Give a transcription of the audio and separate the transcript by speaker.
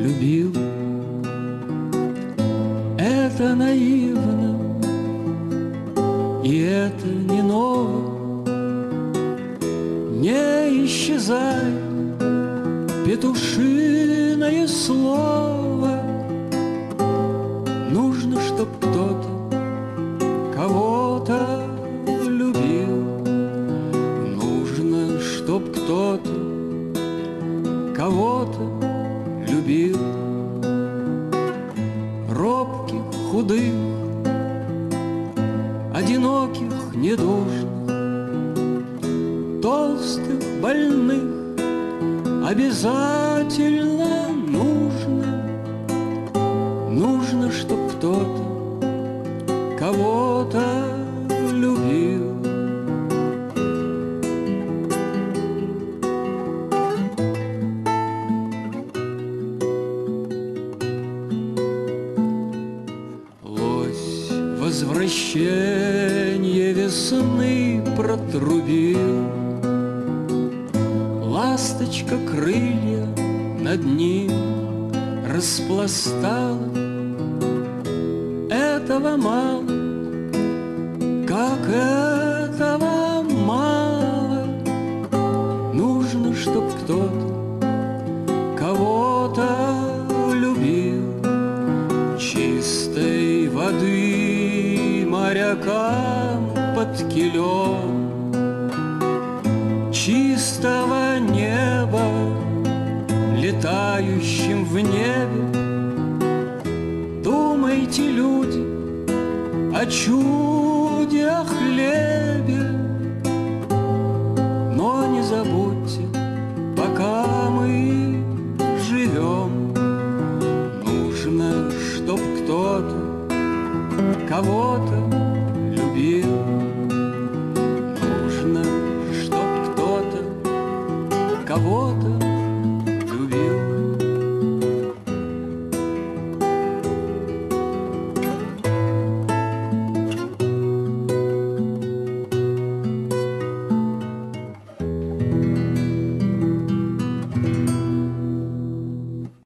Speaker 1: любил. Это наивно, и это не ново. Не исчезай, петушиное слово. Нужно, чтоб кто-то кого-то любил. Нужно, чтоб кто-то кого-то любил. Робких, худых, одиноких, недужных, толстых, больных обязательно нужно. Нужно, чтоб кто-то кого-то любил. Лось возвращение весны протрубил. Ласточка крылья над ним распластала. Этого мало, как этого мало. Нужно, чтоб кто-то кого-то любил. Чистой воды морякам под килем, чистого неба летающим в небе. Думайте, люди, о чуде, о хлебе, но не забудьте